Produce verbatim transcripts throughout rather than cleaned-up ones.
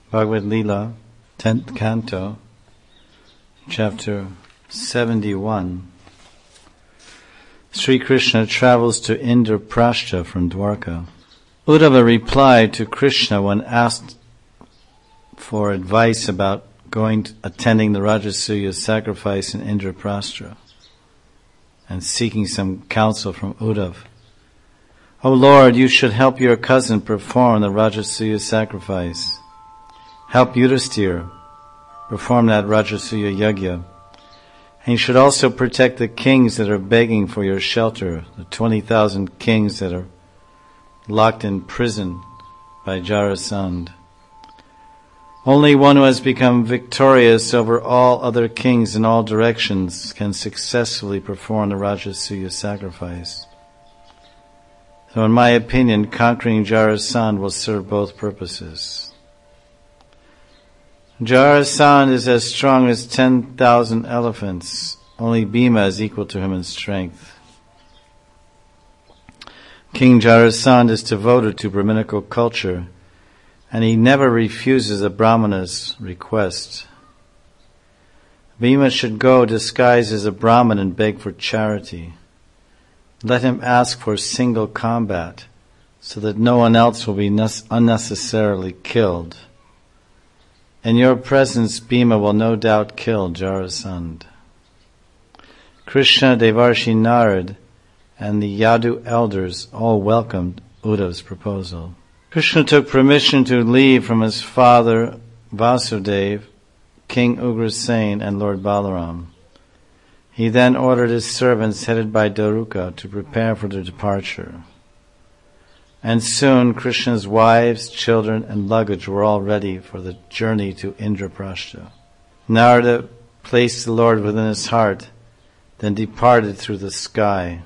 Bhagavad Leela, tenth canto, chapter seventy-one. Sri Krishna travels to Indraprastha from Dwarka. Uddhava replied to Krishna when asked for advice about going to, attending the Rajasuya sacrifice in Indraprastha and seeking some counsel from Uddhava. O Lord, you should help your cousin perform the Rajasuya sacrifice. Help Yudhisthira perform that Rajasuya yajna. And you should also protect the kings that are begging for your shelter, the twenty thousand kings that are locked in prison by Jarasandha. Only one who has become victorious over all other kings in all directions can successfully perform the Rajasuya sacrifice. So in my opinion, conquering Jarasandha will serve both purposes. Jarasandha is as strong as ten thousand elephants. Only Bhima is equal to him in strength. King Jarasandha is devoted to Brahminical culture, and he never refuses a Brahmana's request. Bhima should go disguised as a Brahman and beg for charity. Let him ask for single combat, so that no one else will be unnecessarily killed. In your presence, Bhima will no doubt kill Jarasandha. Krishna, Devarshi Narad, and the Yadu elders all welcomed Uddhava's proposal. Krishna took permission to leave from his father Vasudeva, King Ugrasen, and Lord Balaram. He then ordered his servants headed by Daruka to prepare for their departure. And soon Krishna's wives, children, and luggage were all ready for the journey to Indraprastha. Narada placed the Lord within his heart, then departed through the sky.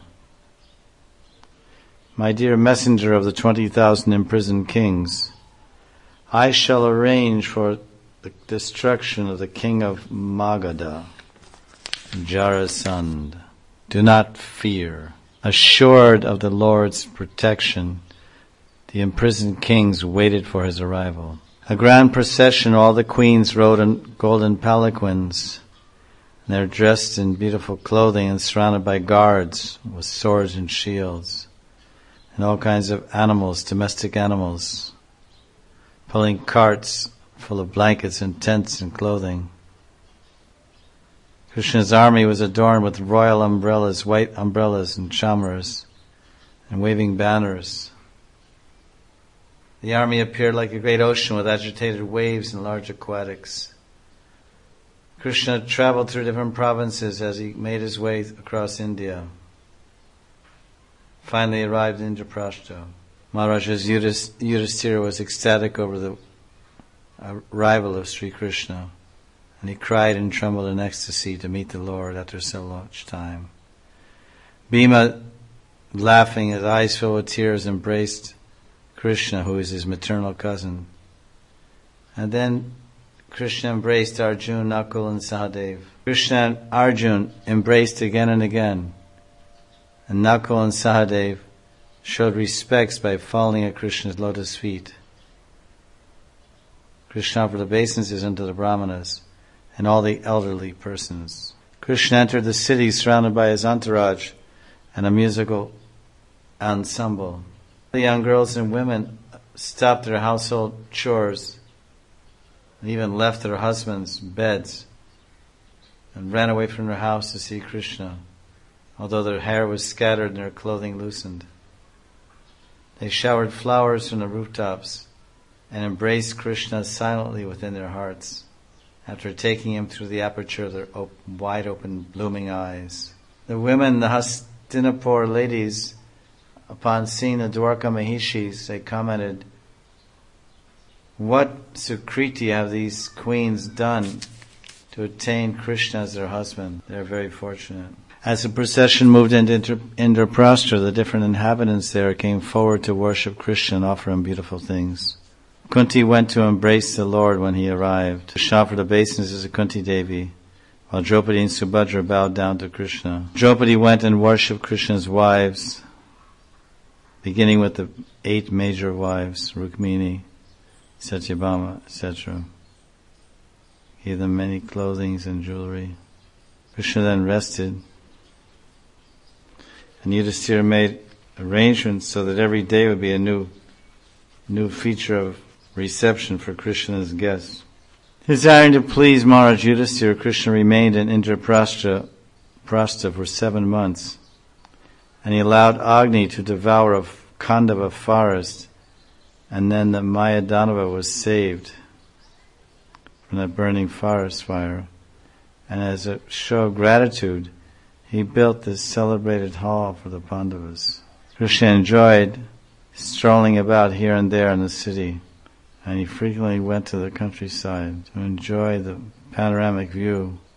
My dear messenger of the twenty thousand imprisoned kings, I shall arrange for the destruction of the king of Magadha, Jarasandha. Do not fear. Assured of the Lord's protection, the imprisoned kings waited for his arrival. A grand procession, all the queens rode on golden palanquins. They're dressed in beautiful clothing and surrounded by guards with swords and shields, and all kinds of animals, domestic animals, pulling carts full of blankets and tents and clothing. Krishna's army was adorned with royal umbrellas, white umbrellas and chamras, and waving banners. The army appeared like a great ocean with agitated waves and large aquatics. Krishna traveled through different provinces as he made his way across India. Finally arrived in Indraprastha. Maharaja Yudhisthira was ecstatic over the arrival of Sri Krishna, and he cried and trembled in ecstasy to meet the Lord after so much time. Bhima, laughing, his eyes filled with tears, embraced Krishna, who is his maternal cousin. And then Krishna embraced Arjuna, Nakul, and Sahadeva. Krishna and Arjuna embraced again and again, and Nakul and Sahadeva showed respects by falling at Krishna's lotus feet. Krishna offered obeisances unto the Brahmanas and all the elderly persons. Krishna entered the city surrounded by his entourage and a musical ensemble. The young girls and women stopped their household chores and even left their husbands' beds and ran away from their house to see Krishna, although their hair was scattered and their clothing loosened. They showered flowers from the rooftops and embraced Krishna silently within their hearts, after taking him through the aperture of their op- wide open blooming eyes. The women, the Hastinapur ladies, upon seeing the Dwarka Mahishis, they commented, "What sukriti have these queens done to attain Krishna as their husband? They're very fortunate." As the procession moved into Indraprastha, the different inhabitants there came forward to worship Krishna and offer him beautiful things. Kunti went to embrace the Lord when he arrived. Krishna offered obeisances to Kunti Devi, while Draupadi and Subhadra bowed down to Krishna. Draupadi went and worshipped Krishna's wives, beginning with the eight major wives, Rukmini, Satyabhama, et cetera. Gave them many clothing and jewelry. Krishna then rested, and Yudhisthira made arrangements so that every day would be a new, new feature of reception for Krishna's guests. Desiring to please Maharaj Yudhisthira, Krishna remained in Indraprastha Prastha for seven months, and he allowed Agni to devour a Khandava forest, and then the Mayadanava was saved from that burning forest fire. And as a show of gratitude, he built this celebrated hall for the Pandavas. Krishna enjoyed strolling about here and there in the city, and he frequently went to the countryside to enjoy the panoramic view